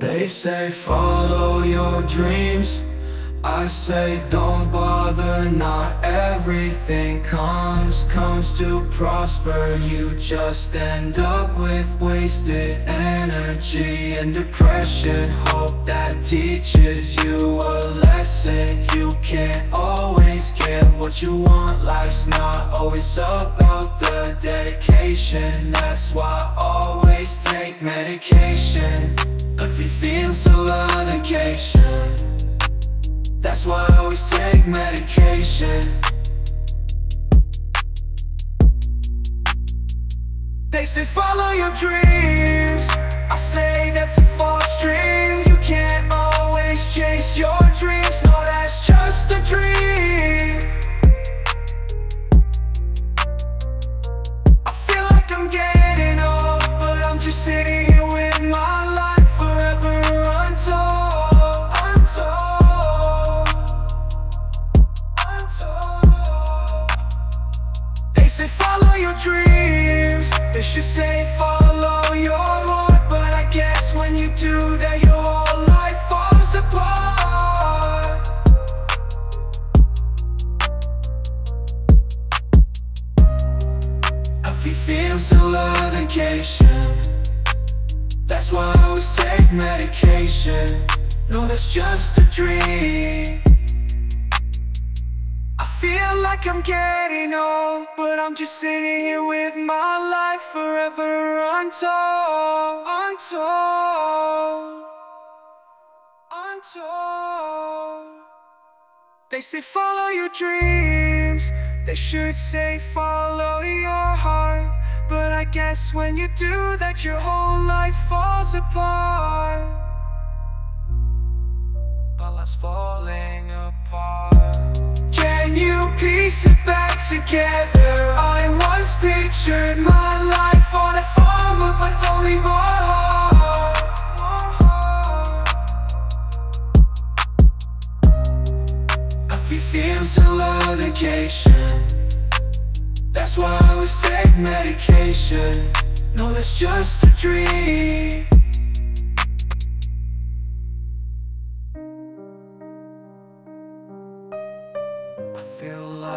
They say follow your dreams, I say don't bother. Not everything comes to prosper. You just end up with wasted energy and depression. Hope that teaches you a lesson. You can't always get what you want. Life's not always about the dedication. That's why I always take medication. If you feel so on occasion, that's why I always take medication. They say follow your dreams, I say that's a false dream. You can't always chase your dreams, no, that's just a dream. I feel like I'm getting old, but I'm just sitting here with my life forever untold, They say follow your dreams, they should say follow your heart. But I guess when you do that, your whole life falls apart. If you feel some medication, that's why I always take medication. No, that's just a dream. I feel like I'm getting old, but I'm just sitting here with my life forever untold. They say follow your dreams, they should say follow your heart. But I guess when you do that, your whole life falls apart. My life's falling apart. Can you piece it back together? I once pictured my life on a farm, but only more hard. If you feel some medication, that's why I always take medication. No, that's just a dream.